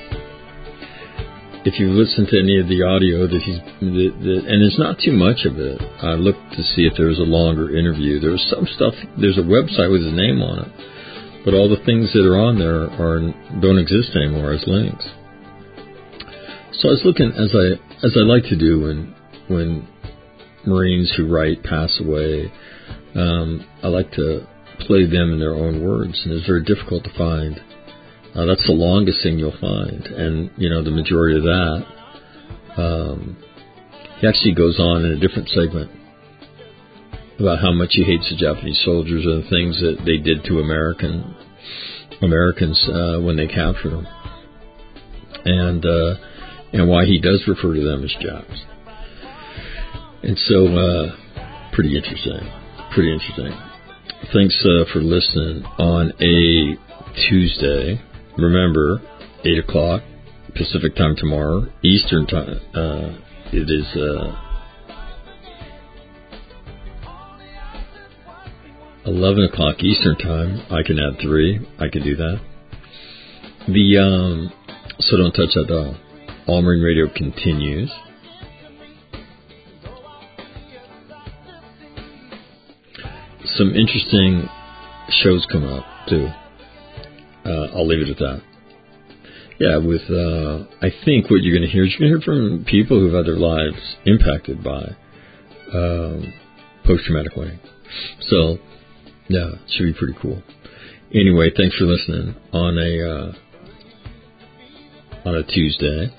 If you listen to any of the audio that he's, that, that, and there's not too much of it. I looked to see if there was a longer interview. There was some stuff. There's a website with his name on it, but all the things that are on there are don't exist anymore as links. So I was looking, as I as I like to do when when Marines who write pass away. Um, I like to play them in their own words, and it's very difficult to find. Uh, that's the longest thing you'll find, and you know the majority of that. Um, he actually goes on in a different segment about how much he hates the Japanese soldiers and the things that they did to American Americans uh, when they captured them, and uh, and why he does refer to them as Japs. And so, uh, pretty interesting, pretty interesting. Thanks uh, for listening on a Tuesday. Remember, eight o'clock Pacific time tomorrow, Eastern time. Uh, it is uh, eleven o'clock Eastern time. I can add three. I can do that. The um, so don't touch that dial. All Marine Radio continues. Some interesting shows come up too. Uh, I'll leave it at that. Yeah, with uh, I think what you're going to hear is you're going to hear from people who've had their lives impacted by um, post-traumatic weight. So, yeah, it should be pretty cool. Anyway, thanks for listening on a uh, on a Tuesday.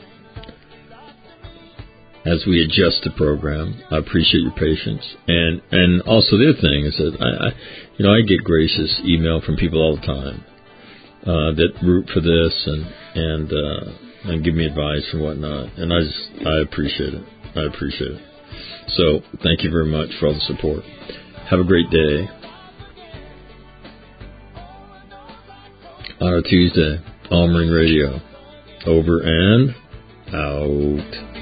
As we adjust the program, I appreciate your patience, and and also the other thing is that I, I you know I get gracious email from people all the time. Uh, that root for this and and uh, and give me advice and whatnot, and I just I appreciate it. I appreciate it. So thank you very much for all the support. Have a great day. On a Tuesday, All Marine Radio. Over and out.